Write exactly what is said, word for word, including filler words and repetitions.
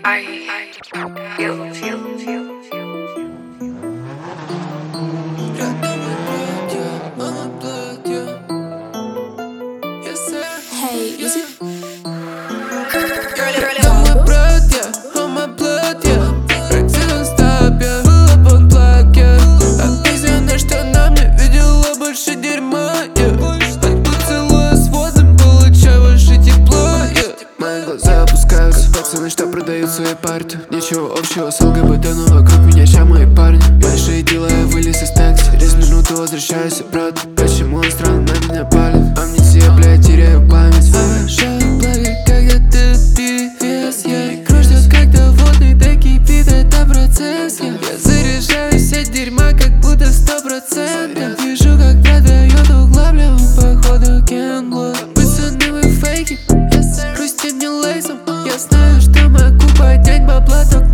Hey, is it? Домой, братья, on my blood, yeah. Практикан стаб, я был в анплаге. Объяснено, что нам не видела больше дерьма, yeah. Под поцелуя с водом получаю больше тепло, yeah. Мои глаза опускаются, пацаны, что продают свои парты. Ничего общего с ЛГБТ, но вокруг меня ща мои парни. Большие дела, я вылез из такси. Через минуту возвращаюсь обратно. Почему он странно на меня палит? Амнезия, блядь, теряю память. Обожаю плаги, когда ты певец, я yeah. Кровь ждет, когда водный докипит, это процесс, yeah. Я заряжаюсь от дерьма, как будто сто процентов. Вижу, как продает угла, бля, он походу кенблок. Пацаны, вы фейки, хрустим не лейсом. Я знаю, что могу поднять бабла только